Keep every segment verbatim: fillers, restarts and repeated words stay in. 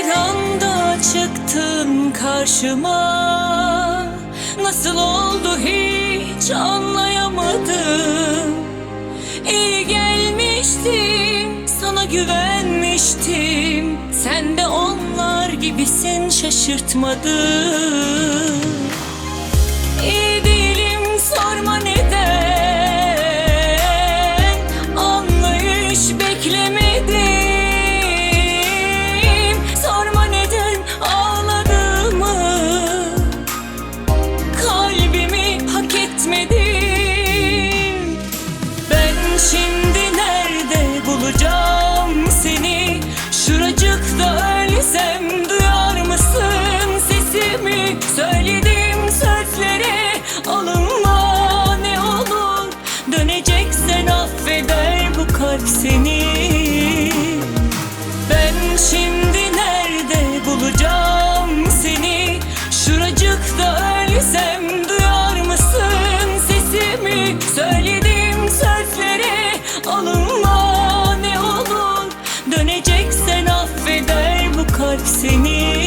Bir anda çıktın karşıma, nasıl oldu hiç anlayamadım. İyi gelmiştim, sana güvenmiştim. Sen de onlar gibisin, şaşırtmadın. İyi değilim, sorma neden, anlayış beklemedim. Sorma neden ağladığımı, kalbimi hak etmedim. Ben şimdi nerede bulacağım seni? Şuracıkta ölsem duyar mısın sesimi? Söylediğim sözlere alınma ne olur, döneceksen affeder bu kalp seni. Ben şimdi nerede bulacağım seni? Şuracıkta ölsem duyar mısın sesimi? Söylediğim sözlere alınma ne olur, döneceksen affeder bu kalp seni.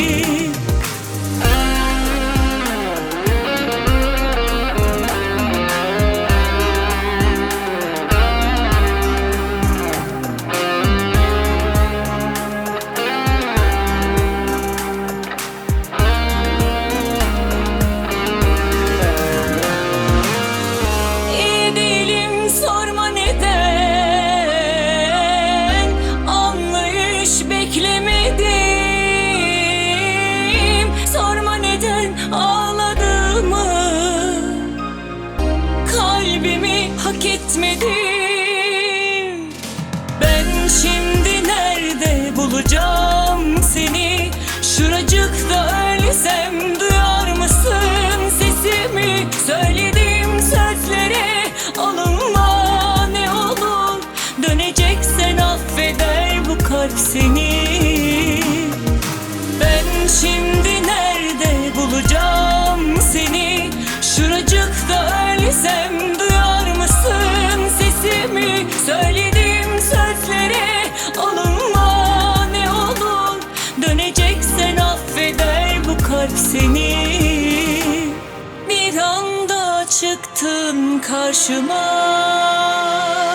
Hak etmedim. Ben şimdi nerede bulacağım seni? Şuracıkta ölsem duyar mısın sesimi? Söylediğim sözlere alınma ne olur, döneceksen affeder bu kalp seni. Ben şimdi nerede bulacağım seni? Şuracıkta ölsem duyar mısın sesimi? Söylediğim sözlere alınma ne olur, döneceksen affeder bu kalp seni. Bir anda çıktın karşıma,